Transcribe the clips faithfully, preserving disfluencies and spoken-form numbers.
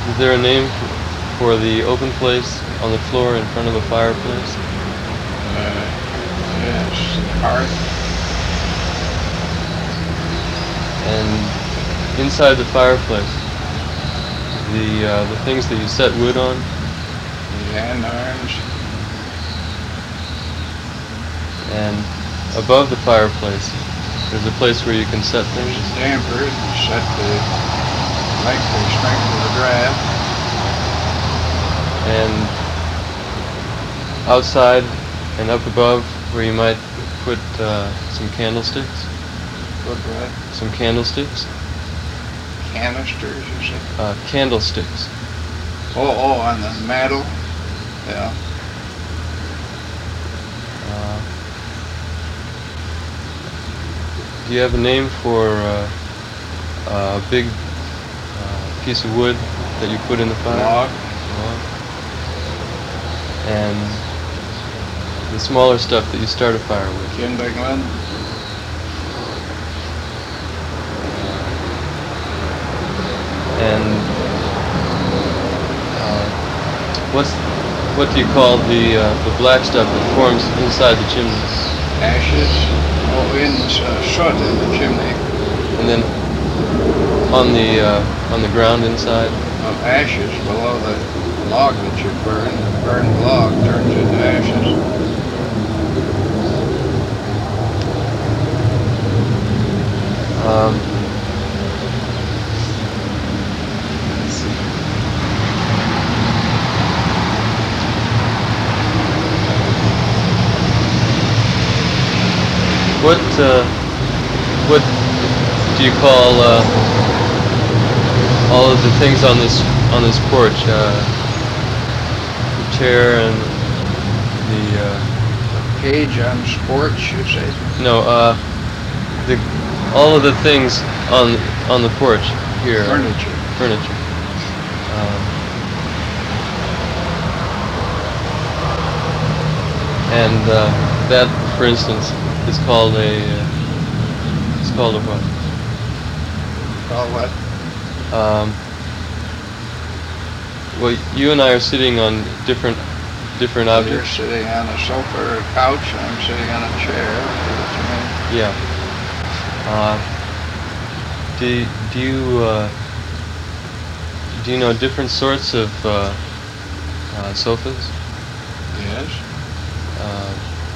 Is there a name for the open place on the floor in front of a fireplace? Uh, yes, hearth. And inside the fireplace, the uh, the things that you set wood on? The andirons. And above the fireplace, there's a place where you can set things? There's a damper to set the length or strength of the draft. And outside and up above, where you might put uh, some candlesticks? Put what? Some candlesticks? Canisters, you say? Uh, candlesticks. Oh, oh, on the mantle? Yeah. Uh, do you have a name for uh, a big uh, piece of wood that you put in the fire? Log. Log. And the smaller stuff that you start a fire with? Kindling. And uh, what's what do you call the uh, the black stuff that forms inside the chimney? Ashes. Oh, in uh, soot in the chimney. And then on the uh, on the ground inside? Of ashes below the log that you burn. The burned log turns into ashes. Um, What uh, what do you call uh, all of the things on this on this porch? Uh, the chair and the uh, Cage on the porch, you say? no, uh, the all of the things on on the porch here. Furniture. Furniture. Um, and uh, that, for instance, is called a. Uh, it's called a what? Call what? Um, well, you and I are sitting on different different You're objects. sitting on a sofa or a couch, and I'm sitting on a chair. That's what you mean? Yeah. Uh, do do you uh, do you know different sorts of uh, uh, sofas? Yes. Uh,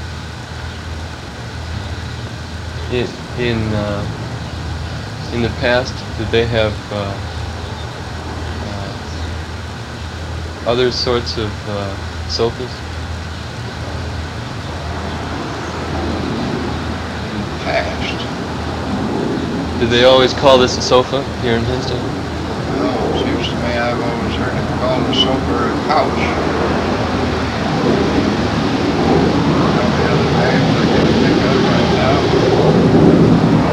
in in uh, in the past, did they have uh, uh, other sorts of uh, sofas? In the past. Did they always call this a sofa here in Hinsdale? Well, it seems to me I've always heard it called a sofa or a couch. Well, the other names I can't think of right now.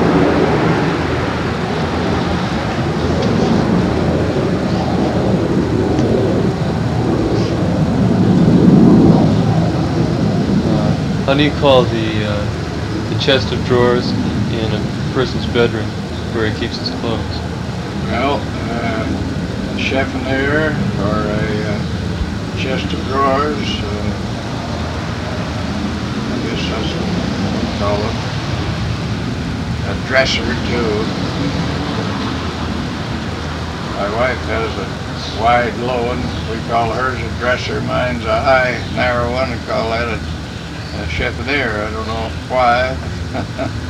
Uh, how do you call the uh, the chest of drawers in a person's bedroom where he keeps his clothes? Well, uh, a chiffonier or a uh, chest of drawers. Uh, I guess that's what we call it. A dresser too. My wife has a wide low one. We call hers a dresser. Mine's a high narrow one. We call that a, a chiffonier. I don't know why.